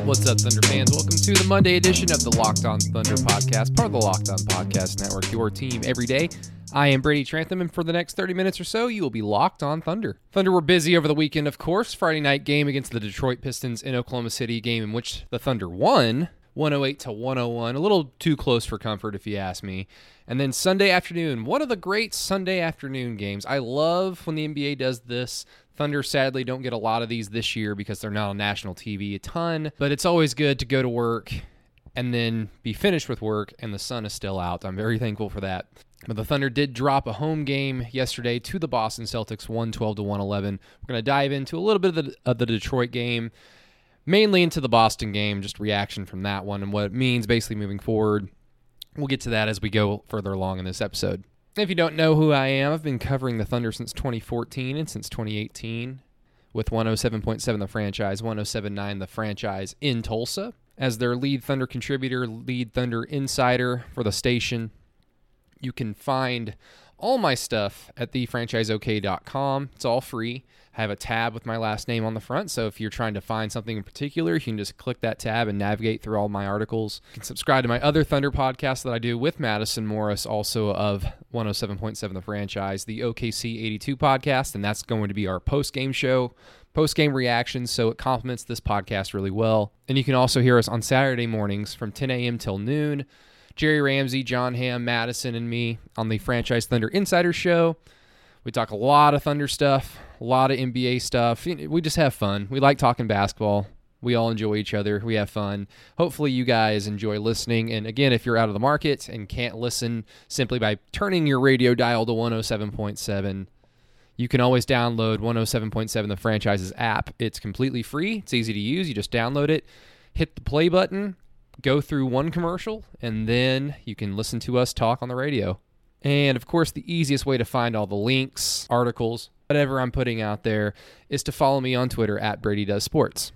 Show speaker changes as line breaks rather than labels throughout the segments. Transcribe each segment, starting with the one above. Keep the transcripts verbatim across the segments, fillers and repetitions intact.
What's up, Thunder fans? Welcome to the Monday edition of the Locked On Thunder podcast, part of the Locked On Podcast Network, your team every day. I am Brady Trantham, and for the next thirty minutes or so, you will be Locked On Thunder. Thunder were busy over the weekend, of course. Friday night game against the Detroit Pistons in Oklahoma City, game in which the Thunder won one oh eight to one oh one. A little too close for comfort, if you ask me. And then Sunday afternoon, one of the great Sunday afternoon games. I love when the N B A does this. Thunder sadly don't get a lot of these this year because they're not on national T V a ton, but it's always good to go to work and then be finished with work and the sun is still out. I'm very thankful for that. But the Thunder did drop a home game yesterday to the Boston Celtics, one twelve to one eleven. We're going to dive into a little bit of the, of the Detroit game, mainly into the Boston game, just reaction from that one and what it means basically moving forward. We'll get to that as we go further along in this episode. If you don't know who I am, I've been covering the Thunder since twenty fourteen and since twenty eighteen with one oh seven point seven The Franchise, one oh seven point nine The Franchise in Tulsa as their lead Thunder contributor, lead Thunder insider for the station. You can find all my stuff at the franchise o k dot com. It's all free. I have a tab with my last name on the front, so if you're trying to find something in particular, you can just click that tab and navigate through all my articles. You can subscribe to my other Thunder podcast that I do with Madison Morris, also of one oh seven point seven The Franchise, the O K C eighty-two podcast, and that's going to be our post-game show, post-game reactions, so it complements this podcast really well. And you can also hear us on Saturday mornings from ten a.m. till noon. Jerry Ramsey, John Hamm, Madison, and me on the Franchise Thunder Insider Show. We talk a lot of Thunder stuff, a lot of N B A stuff. We just have fun. We like talking basketball. We all enjoy each other. We have fun. Hopefully you guys enjoy listening. And again, if you're out of the market and can't listen simply by turning your radio dial to one oh seven point seven, you can always download one oh seven point seven The Franchise's app. It's completely free. It's easy to use. You just download it, hit the play button, go through one commercial, and then you can listen to us talk on the radio. And, of course, the easiest way to find all the links, articles, whatever I'm putting out there is to follow me on Twitter at Brady Does Sports.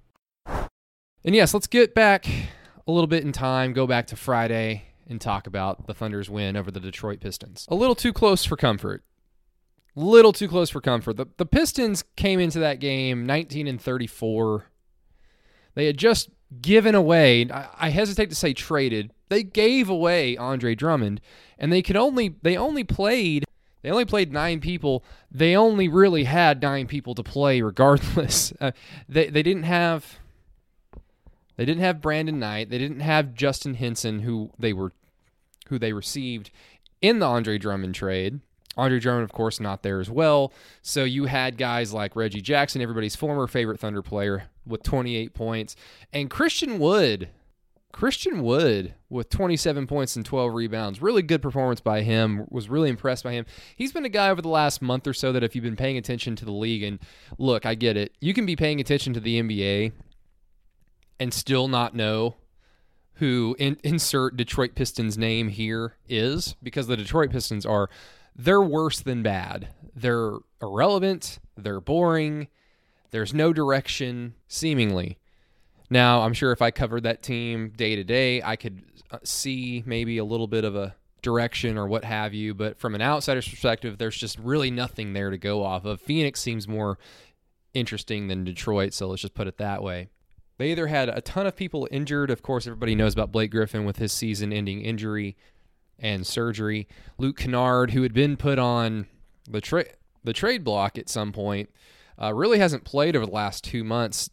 And, yes, let's get back a little bit in time, go back to Friday, and talk about the Thunder's win over the Detroit Pistons. A little too close for comfort. Little too close for comfort. The, the Pistons came into that game nineteen and thirty-four. They had just given away, I hesitate to say traded, they gave away Andre Drummond, and they could only they only played they only played nine people. They only really had nine people to play regardless. Uh, they they didn't have they didn't have Brandon Knight. They didn't have Justin Henson, who they were who they received in the Andre Drummond trade. Andre Drummond, of course, not there as well. So you had guys like Reggie Jackson, everybody's former favorite Thunder player, with twenty-eight points. And Christian Wood, Christian Wood with twenty-seven points and twelve rebounds. Really good performance by him. Was really impressed by him. He's been a guy over the last month or so that if you've been paying attention to the league, and look, I get it. You can be paying attention to the N B A and still not know who in, insert Detroit Pistons name here is, because the Detroit Pistons are... They're worse than bad. They're irrelevant. They're boring. There's no direction, seemingly. Now, I'm sure if I covered that team day to day, I could see maybe a little bit of a direction or what have you. But from an outsider's perspective, there's just really nothing there to go off of. Phoenix seems more interesting than Detroit, so let's just put it that way. They either had a ton of people injured. Of course, everybody knows about Blake Griffin with his season-ending injury and surgery. Luke Kennard, who had been put on the, tra- the trade block at some point, uh, really hasn't played over the last two months,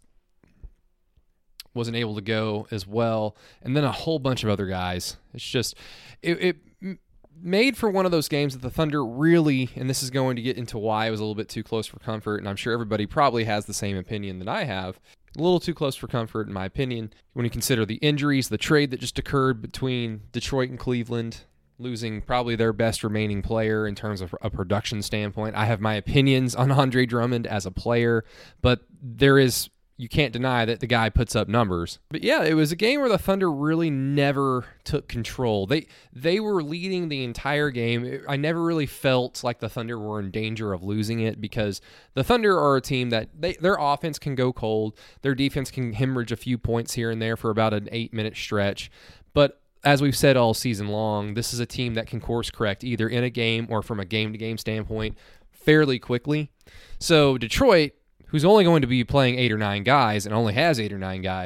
wasn't able to go as well, and then a whole bunch of other guys. It's just, it, it made for one of those games that the Thunder really, and this is going to get into why it was a little bit too close for comfort, and I'm sure everybody probably has the same opinion that I have, a little too close for comfort in my opinion, when you consider the injuries, the trade that just occurred between Detroit and Cleveland, losing probably their best remaining player in terms of a production standpoint. I have my opinions on Andre Drummond as a player, but there is, you can't deny that the guy puts up numbers. But yeah, it was a game where the Thunder really never took control. They they were leading the entire game. I never really felt like the Thunder were in danger of losing it, because the Thunder are a team that they, their offense can go cold. Their defense can hemorrhage a few points here and there for about an eight-minute stretch. But as we've said all season long, this is a team that can course correct either in a game or from a game-to-game standpoint fairly quickly. So Detroit, who's only going to be playing eight or nine guys and only has eight or nine guys,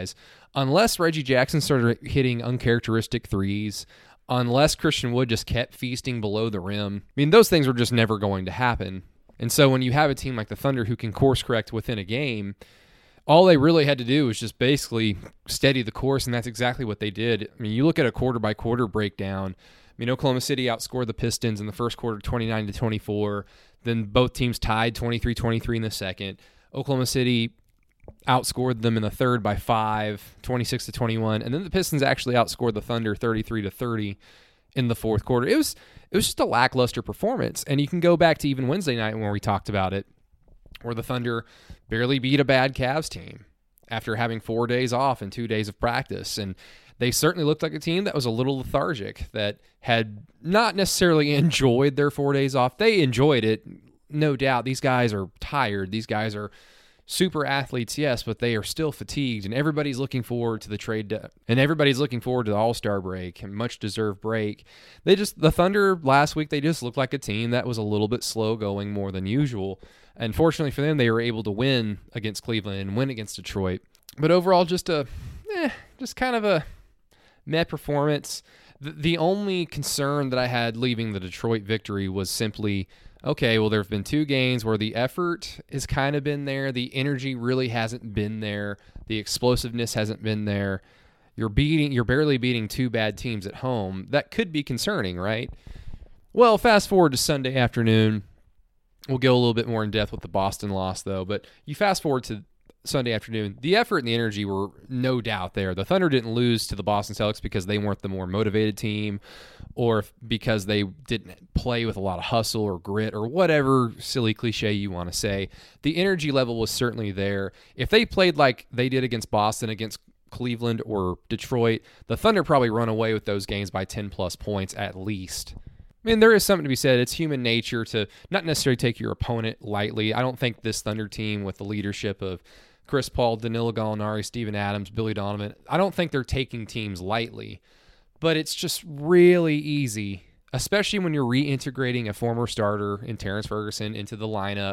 unless Reggie Jackson started hitting uncharacteristic threes, unless Christian Wood just kept feasting below the rim, I mean, those things were just never going to happen. And so when you have a team like the Thunder who can course correct within a game, all they really had to do was just basically steady the course, and that's exactly what they did. I mean, you look at a quarter-by-quarter breakdown. I mean, Oklahoma City outscored the Pistons in the first quarter twenty-nine to twenty-four. Then both teams tied twenty-three twenty-three in the second. Oklahoma City outscored them in the third by five, twenty-six to twenty-one, and then the Pistons actually outscored the Thunder thirty-three to thirty in the fourth quarter. It was it was just a lackluster performance, and you can go back to even Wednesday night when we talked about it, where the Thunder barely beat a bad Cavs team after having four days off and two days of practice, and they certainly looked like a team that was a little lethargic, that had not necessarily enjoyed their four days off. They enjoyed it, no doubt. These guys are tired. These guys are super athletes, yes, but they are still fatigued, and everybody's looking forward to the trade de- and everybody's looking forward to the All-Star break, and much deserved break. They just the Thunder last week, they just looked like a team that was a little bit slow going more than usual. And fortunately for them, they were able to win against Cleveland and win against Detroit. But overall, just a eh, just kind of a meh performance. The, the only concern that I had leaving the Detroit victory was simply, okay, well, there have been two games where the effort has kind of been there. The energy really hasn't been there. The explosiveness hasn't been there. You're beating, you're barely beating two bad teams at home. That could be concerning, right? Well, fast forward to Sunday afternoon. We'll go a little bit more in depth with the Boston loss, though. But you fast forward to Sunday afternoon, the effort and the energy were no doubt there. The Thunder didn't lose to the Boston Celtics because they weren't the more motivated team, or because they didn't play with a lot of hustle or grit or whatever silly cliche you want to say. The energy level was certainly there. If they played like they did against Boston, against Cleveland, or Detroit, the Thunder probably run away with those games by ten plus points at least. I mean, there is something to be said. It's human nature to not necessarily take your opponent lightly. I don't think this Thunder team, with the leadership of Chris Paul, Danilo Gallinari, Steven Adams, Billy Donovan, I don't think they're taking teams lightly. But it's just really easy, especially when you're reintegrating a former starter in Terrence Ferguson into the lineup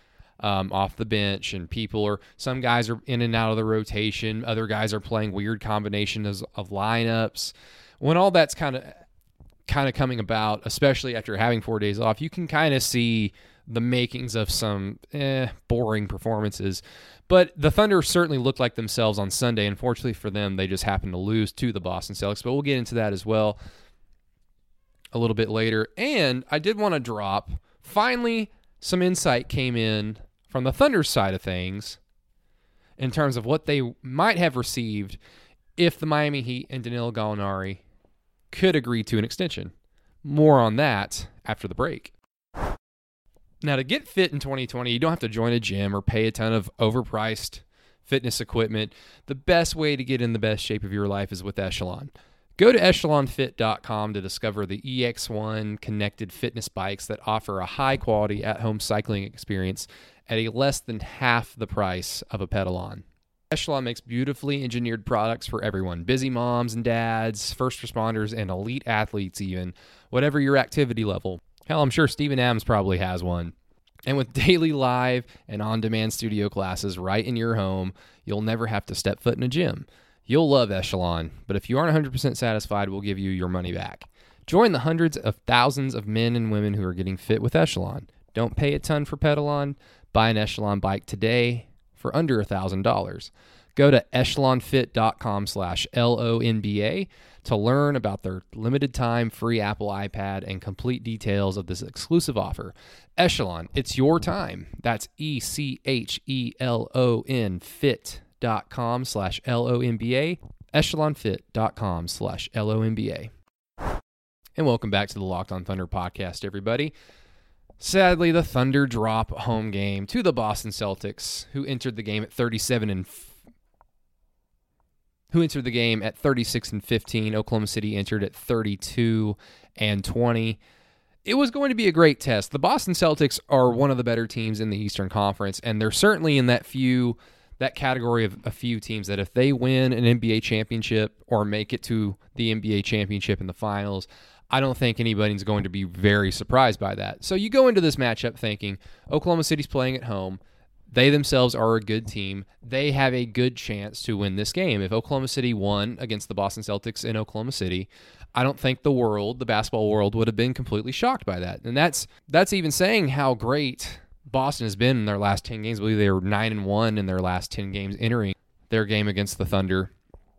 um, off the bench, and people are, some guys are in and out of the rotation. Other guys are playing weird combinations of lineups. When all that's kind of kind of coming about, especially after having four days off, you can kind of see the makings of some eh, boring performances. But the Thunder certainly looked like themselves on Sunday. Unfortunately for them, they just happened to lose to the Boston Celtics. But we'll get into that as well a little bit later. And I did want to drop, finally, some insight came in from the Thunder side of things in terms of what they might have received if the Miami Heat and Danilo Gallinari could agree to an extension. More on that after the break. Now, to get fit in twenty twenty, you don't have to join a gym or pay a ton of overpriced fitness equipment. The best way to get in the best shape of your life is with Echelon. Go to echelon fit dot com to discover the E X one connected fitness bikes that offer a high-quality at-home cycling experience at a less than half the price of a pedal-on. Echelon makes beautifully engineered products for everyone. Busy moms and dads, first responders, and elite athletes even. Whatever your activity level. Hell, I'm sure Steven Adams probably has one. And with daily live and on-demand studio classes right in your home, you'll never have to step foot in a gym. You'll love Echelon, but if you aren't one hundred percent satisfied, we'll give you your money back. Join the hundreds of thousands of men and women who are getting fit with Echelon. Don't pay a ton for Pedalon. Buy an Echelon bike today for under one thousand dollars. Go to echelon fit dot com slash L O N B A to learn about their limited time free Apple iPad and complete details of this exclusive offer. Echelon, it's your time. That's E C H E L O N fit dot com slash L O N B A, echelon fit dot com slash L O N B A. And welcome back to the Locked on Thunder podcast, everybody. Sadly, the Thunder drop a home game to the Boston Celtics, who entered the game at thirty-seven and f- who entered the game at thirty-six and fifteen. Oklahoma City entered at thirty-two and twenty. It was going to be a great test. The Boston Celtics are one of the better teams in the Eastern Conference, and they're certainly in that few that category of a few teams that if they win an N B A championship or make it to the N B A championship in the finals, I don't think anybody's going to be very surprised by that. So you go into this matchup thinking Oklahoma City's playing at home. They themselves are a good team. They have a good chance to win this game. If Oklahoma City won against the Boston Celtics in Oklahoma City, I don't think the world, the basketball world, would have been completely shocked by that. And that's that's even saying how great Boston has been in their last ten games. I believe they were nine and one in their last ten games entering their game against the Thunder.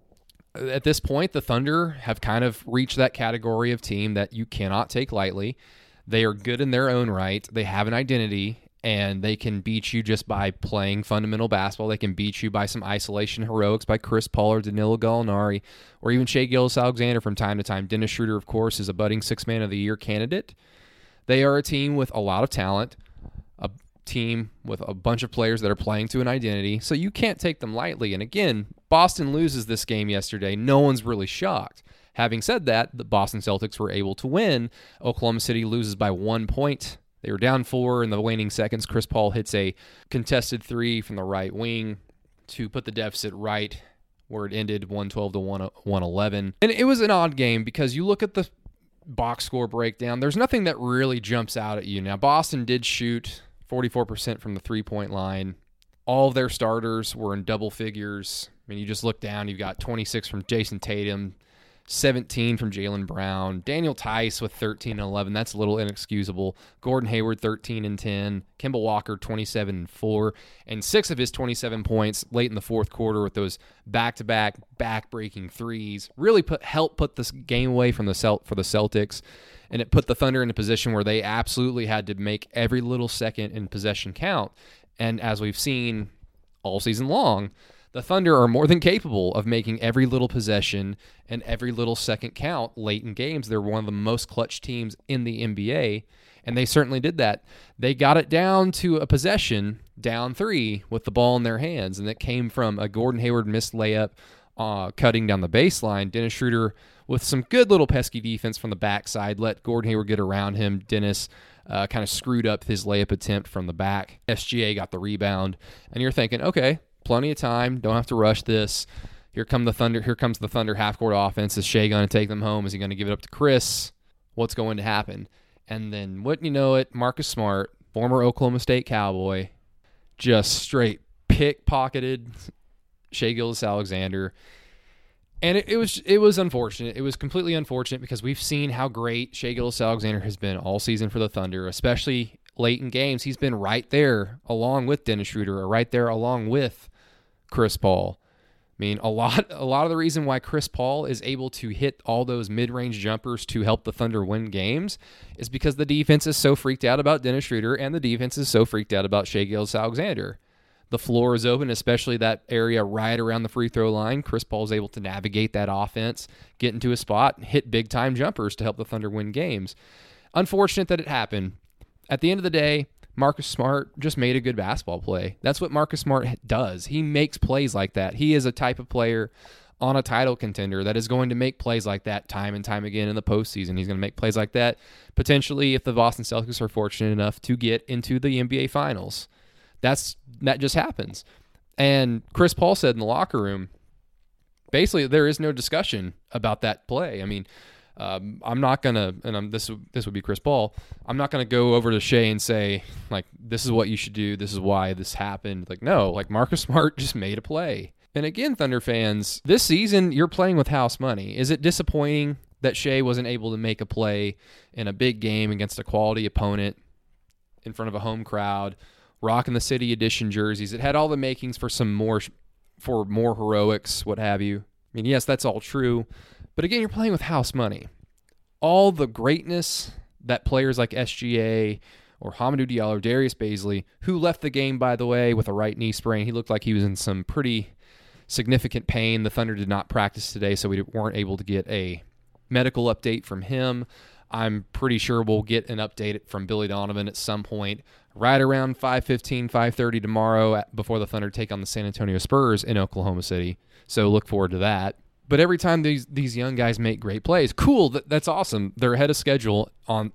At this point, the Thunder have kind of reached that category of team that you cannot take lightly. They are good in their own right. They have an identity, and they can beat you just by playing fundamental basketball. They can beat you by some isolation heroics by Chris Paul or Danilo Gallinari, or even Shai Gilgeous-Alexander from time to time. Dennis Schroeder, of course, is a budding Six-Man of the Year candidate. They are a team with a lot of talent, a team with a bunch of players that are playing to an identity, so you can't take them lightly. And again, Boston loses this game yesterday. No one's really shocked. Having said that, the Boston Celtics were able to win. Oklahoma City loses by one point. They were down four in the waning seconds. Chris Paul hits a contested three from the right wing to put the deficit right where it ended, one twelve to one eleven. And it was an odd game because you look at the box score breakdown, there's nothing that really jumps out at you. Now, Boston did shoot forty-four percent from the three-point line. All of their starters were in double figures. I mean, you just look down, you've got twenty-six from Jason Tatum, seventeen from Jaylen Brown, Daniel Tice with thirteen and eleven. That's a little inexcusable. Gordon Hayward, thirteen and ten. Kemba Walker, twenty-seven and four. And six of his twenty-seven points late in the fourth quarter with those back-to-back, back-breaking threes really put helped put this game away from the Celt- for the Celtics. And it put the Thunder in a position where they absolutely had to make every little second in possession count. And as we've seen all season long, the Thunder are more than capable of making every little possession and every little second count late in games. They're one of the most clutch teams in the N B A, and they certainly did that. They got it down to a possession, down three, with the ball in their hands, and it came from a Gordon Hayward missed layup uh, cutting down the baseline. Dennis Schroeder, with some good little pesky defense from the backside, let Gordon Hayward get around him. Dennis uh, kind of screwed up his layup attempt from the back. S G A got the rebound, and you're thinking, okay, plenty of time. Don't have to rush this. Here come the Thunder. Here comes the Thunder half-court offense. Is Shai going to take them home? Is he going to give it up to Chris? What's going to happen? And then, wouldn't you know it, Marcus Smart, former Oklahoma State Cowboy, just straight pickpocketed Shai Gilgeous-Alexander. And it, it was it was unfortunate. It was completely unfortunate because we've seen how great Shai Gilgeous-Alexander has been all season for the Thunder, especially late in games. He's been right there along with Dennis Schroeder, or right there along with Chris Paul. I mean, a lot a lot of the reason why Chris Paul is able to hit all those mid-range jumpers to help the Thunder win games is because the defense is so freaked out about Dennis Schroeder and the defense is so freaked out about Shai Gilgeous-Alexander. The floor is open, especially that area right around the free throw line. Chris Paul is able to navigate that offense, get into a spot, and hit big-time jumpers to help the Thunder win games. Unfortunate that it happened. At the end of the day, Marcus Smart just made a good basketball play. That's what Marcus Smart does. He makes plays like that. He is a type of player on a title contender that is going to make plays like that time and time again in the postseason. He's going to make plays like that potentially if the Boston Celtics are fortunate enough to get into the N B A Finals. That's that just happens. And Chris Paul said in the locker room, basically there is no discussion about that play. I mean, Um, I'm not going to, and I'm, this this would be Chris Paul, I'm not going to go over to Shai and say, like, this is what you should do, this is why this happened. Like, no, like, Marcus Smart just made a play. And again, Thunder fans, this season, you're playing with house money. Is it disappointing that Shai wasn't able to make a play in a big game against a quality opponent in front of a home crowd, rocking the City Edition jerseys? It had all the makings for some more, for more heroics, what have you. I mean, yes, that's all true. But again, you're playing with house money. All the greatness that players like S G A or Hamidou Diallo or Darius Bazley, who left the game, by the way, with a right knee sprain. He looked like he was in some pretty significant pain. The Thunder did not practice today, so we weren't able to get a medical update from him. I'm pretty sure we'll get an update from Billy Donovan at some point right around five fifteen, five thirty tomorrow before the Thunder take on the San Antonio Spurs in Oklahoma City. So look forward to that. But every time these these young guys make great plays, cool, that, that's awesome. They're ahead of schedule on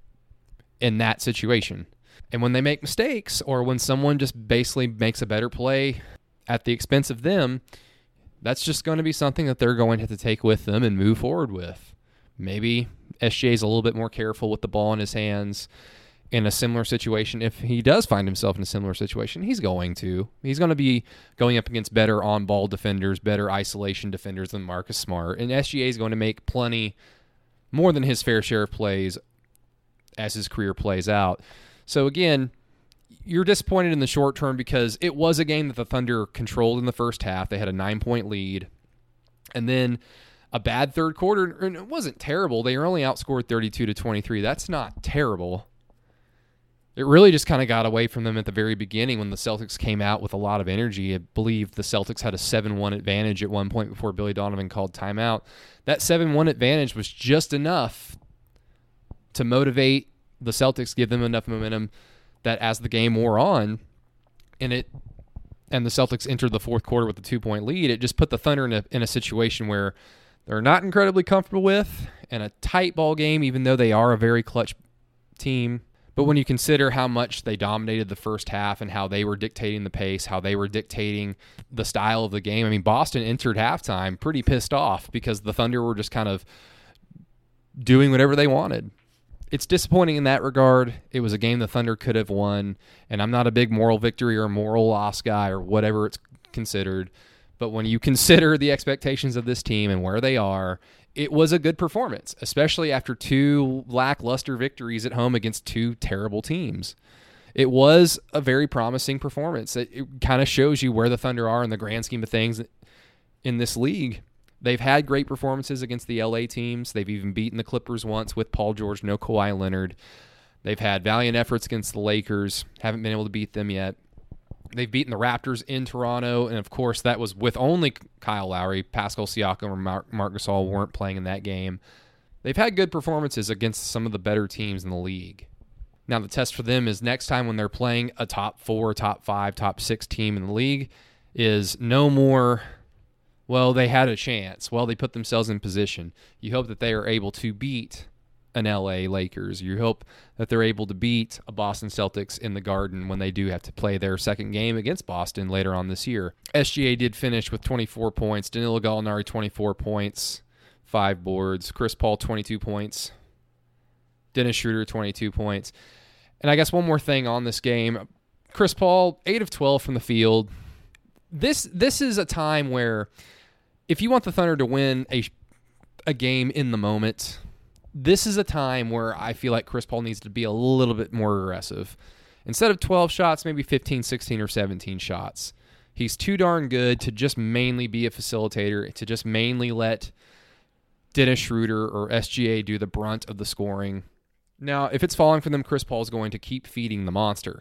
in that situation. And when they make mistakes or when someone just basically makes a better play at the expense of them, that's just going to be something that they're going to have to take with them and move forward with. Maybe S J is a little bit more careful with the ball in his hands in a similar situation, if he does find himself in a similar situation, he's going to. He's going to be going up against better on-ball defenders, better isolation defenders than Marcus Smart. And S G A is going to make plenty, more than his fair share of plays as his career plays out. So again, you're disappointed in the short term because it was a game that the Thunder controlled in the first half. They had a nine-point lead. And then a bad third quarter, and it wasn't terrible. They were only outscored thirty-two to twenty-three. That's not terrible. It really just kind of got away from them at the very beginning when the Celtics came out with a lot of energy. I believe the Celtics had a seven one advantage at one point before Billy Donovan called timeout. That seven one advantage was just enough to motivate the Celtics, give them enough momentum that as the game wore on, and it and the Celtics entered the fourth quarter with a two-point lead, it just put the Thunder in a, in a situation where they're not incredibly comfortable with, and a tight ball game, even though they are a very clutch team. But when you consider how much they dominated the first half and how they were dictating the pace, how they were dictating the style of the game, I mean, Boston entered halftime pretty pissed off because the Thunder were just kind of doing whatever they wanted. It's disappointing in that regard. It was a game the Thunder could have won, and I'm not a big moral victory or moral loss guy or whatever it's considered. But when you consider the expectations of this team and where they are, it was a good performance, especially after two lackluster victories at home against two terrible teams. It was a very promising performance. It, it kind of shows you where the Thunder are in the grand scheme of things in this league. They've had great performances against the L A teams. They've even beaten the Clippers once with Paul George, no Kawhi Leonard. They've had valiant efforts against the Lakers. Haven't been able to beat them yet. They've beaten the Raptors in Toronto, and of course that was with only Kyle Lowry. Pascal Siakam or Marc, Marc Gasol weren't playing in that game. They've had good performances against some of the better teams in the league. Now the test for them is next time when they're playing a top four, top five, top six team in the league is no more, well, they had a chance. Well, they put themselves in position. You hope that they are able to beat an L A Lakers. You hope that they're able to beat a Boston Celtics in the Garden when they do have to play their second game against Boston later on this year. S G A did finish with twenty-four points. Danilo Gallinari, twenty-four points, five boards. Chris Paul, twenty-two points. Dennis Schroeder, twenty-two points. And I guess one more thing on this game. Chris Paul, eight of twelve from the field. This this is a time where if you want the Thunder to win a, a game in the moment, this is a time where I feel like Chris Paul needs to be a little bit more aggressive. Instead of twelve shots, maybe fifteen, sixteen, or seventeen shots. He's too darn good to just mainly be a facilitator, to just mainly let Dennis Schroeder or S G A do the brunt of the scoring. Now, if it's falling for them, Chris Paul is going to keep feeding the monster.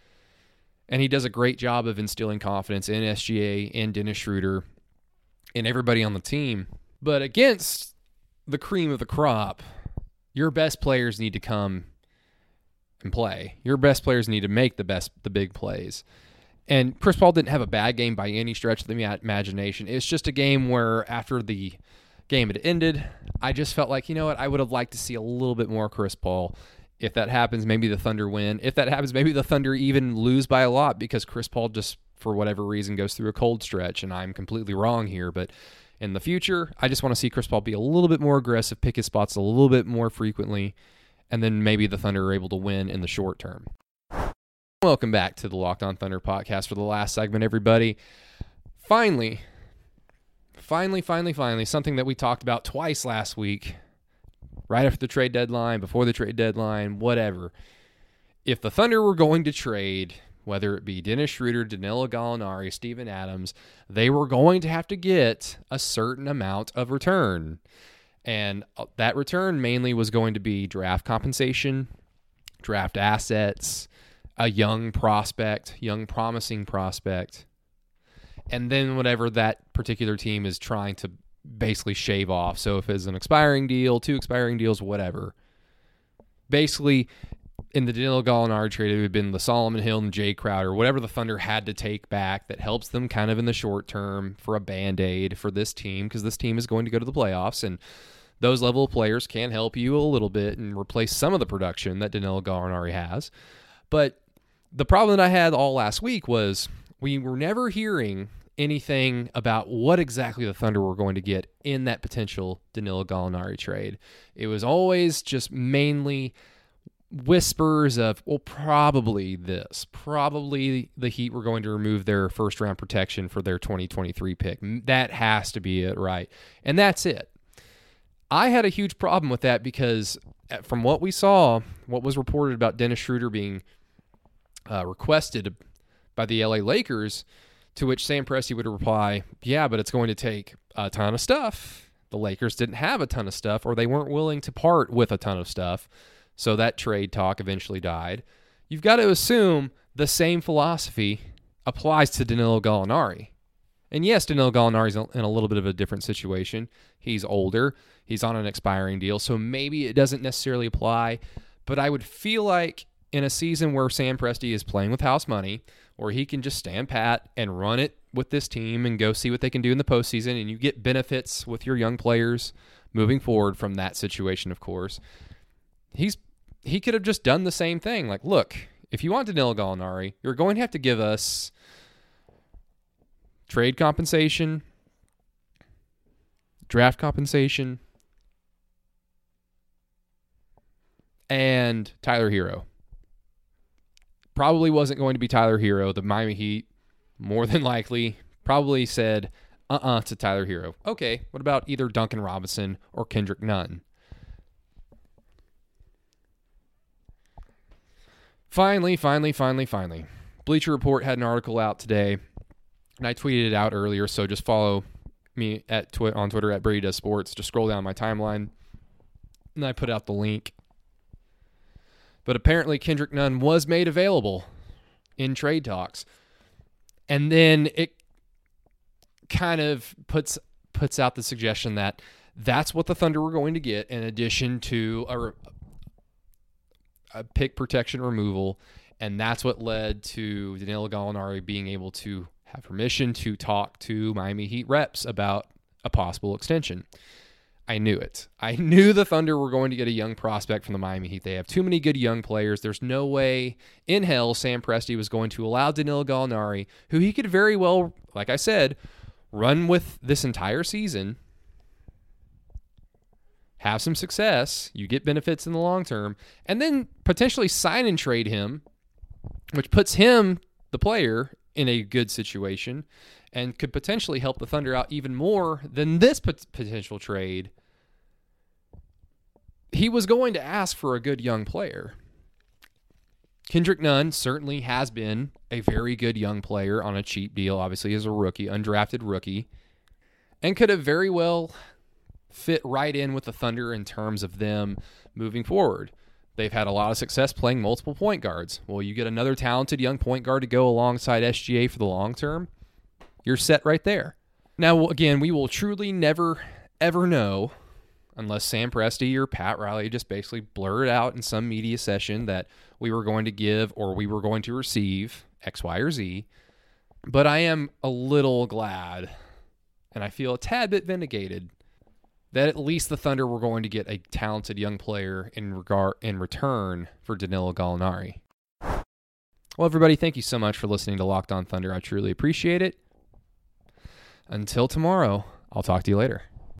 And he does a great job of instilling confidence in S G A, in Dennis Schroeder, and everybody on the team. But against the cream of the crop, your best players need to come and play. Your best players need to make the best, the big plays. And Chris Paul didn't have a bad game by any stretch of the imagination. It's just a game where after the game had ended, I just felt like, you know what, I would have liked to see a little bit more Chris Paul. If that happens, maybe the Thunder win. If that happens, maybe the Thunder even lose by a lot because Chris Paul just, for whatever reason, goes through a cold stretch, and I'm completely wrong here. But in the future, I just want to see Chris Paul be a little bit more aggressive, pick his spots a little bit more frequently, and then maybe the Thunder are able to win in the short term. Welcome back to the Locked On Thunder podcast for the last segment, everybody. Finally, finally, finally, finally, something that we talked about twice last week, right after the trade deadline, before the trade deadline, whatever. If the Thunder were going to trade, whether it be Dennis Schroeder, Danilo Gallinari, Steven Adams, they were going to have to get a certain amount of return. And that return mainly was going to be draft compensation, draft assets, a young prospect, young promising prospect, and then whatever that particular team is trying to basically shave off. So if it's an expiring deal, two expiring deals, whatever. Basically, in the Danilo Gallinari trade, it would have been the Solomon Hill and Jay Crowder, whatever the Thunder had to take back that helps them kind of in the short term for a Band-Aid for this team, because this team is going to go to the playoffs, and those level of players can help you a little bit and replace some of the production that Danilo Gallinari has. But the problem that I had all last week was we were never hearing anything about what exactly the Thunder were going to get in that potential Danilo Gallinari trade. It was always just mainly whispers of, well, probably this. Probably the Heat were going to remove their first-round protection for their twenty twenty-three pick. That has to be it, right? And that's it. I had a huge problem with that because from what we saw, what was reported about Dennis Schroeder being uh, requested by the L A Lakers, to which Sam Presti would reply, yeah, but it's going to take a ton of stuff. The Lakers didn't have a ton of stuff, or they weren't willing to part with a ton of stuff. So that trade talk eventually died. You've got to assume the same philosophy applies to Danilo Gallinari. And yes, Danilo Gallinari's in a little bit of a different situation. He's older. He's on an expiring deal, so maybe it doesn't necessarily apply. But I would feel like in a season where Sam Presti is playing with house money, or he can just stand pat and run it with this team and go see what they can do in the postseason, and you get benefits with your young players moving forward from that situation, of course. He's he could have just done the same thing. Like, look, if you want Danilo Gallinari, you're going to have to give us trade compensation, draft compensation, and Tyler Hero. Probably wasn't going to be Tyler Hero. The Miami Heat, more than likely, probably said uh-uh to Tyler Hero. Okay, what about either Duncan Robinson or Kendrick Nunn? Finally, finally, finally, finally. Bleacher Report had an article out today, and I tweeted it out earlier, so just follow me at twi- on Twitter at Brady Does Sports. Just scroll down my timeline, and I put out the link. But apparently Kendrick Nunn was made available in trade talks. And then it kind of puts puts out the suggestion that that's what the Thunder were going to get in addition to a, a pick protection removal, and that's what led to Danilo Gallinari being able to have permission to talk to Miami Heat reps about a possible extension. I knew it. I knew the Thunder were going to get a young prospect from the Miami Heat. They have too many good young players. There's no way in hell Sam Presti was going to allow Danilo Gallinari, who he could very well, like I said, run with this entire season, have some success, you get benefits in the long term, and then potentially sign and trade him, which puts him, the player, in a good situation and could potentially help the Thunder out even more than this pot- potential trade. He was going to ask for a good young player. Kendrick Nunn certainly has been a very good young player on a cheap deal, obviously as a rookie, undrafted rookie, and could have very well fit right in with the Thunder in terms of them moving forward. They've had a lot of success playing multiple point guards. Well, you get another talented young point guard to go alongside S G A for the long term, you're set right there. Now, again, we will truly never, ever know unless Sam Presti or Pat Riley just basically blurred out in some media session that we were going to give or we were going to receive X, Y, or Z. But I am a little glad, and I feel a tad bit vindicated, that at least the Thunder were going to get a talented young player in regard in return for Danilo Gallinari. Well, everybody, thank you so much for listening to Locked On Thunder. I truly appreciate it. Until tomorrow, I'll talk to you later.